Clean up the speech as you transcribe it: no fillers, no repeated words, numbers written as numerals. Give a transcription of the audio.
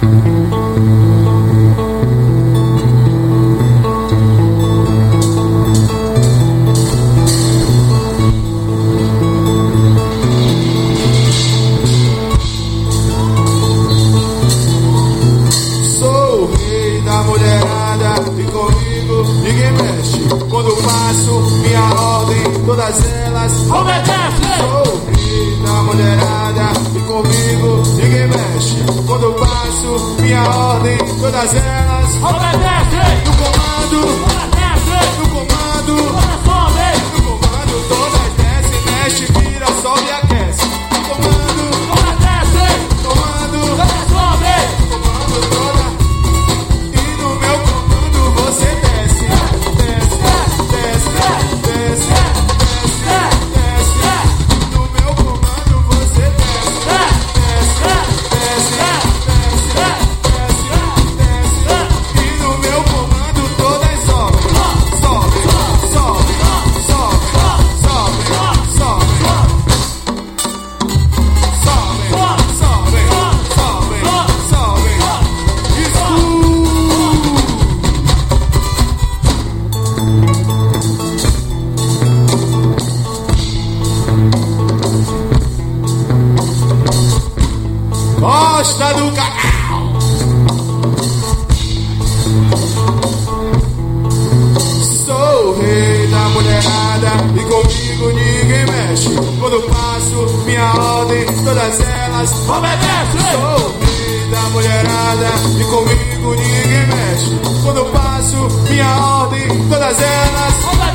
Quando faço minha ordem, todas elas obedecem. Sou o rei da mulherada e comigo ninguém mexe. Quando faço minha ordem, todas elas obedecem. No comando, obedecem. No comando, todas sobem. No comando, todas descem, mexe, vira, sobe e aquece. No comando, obedecem. No comando, todas sobem. No comando, toda. E no meu comando você desce. Gosta do canal? Sou o rei da mulherada e comigo ninguém mexe. Quando passo minha ordem, todas elas obedecem. Sou o rei da mulherada e comigo ninguém mexe. Quando passo minha ordem, todas elas obedecem.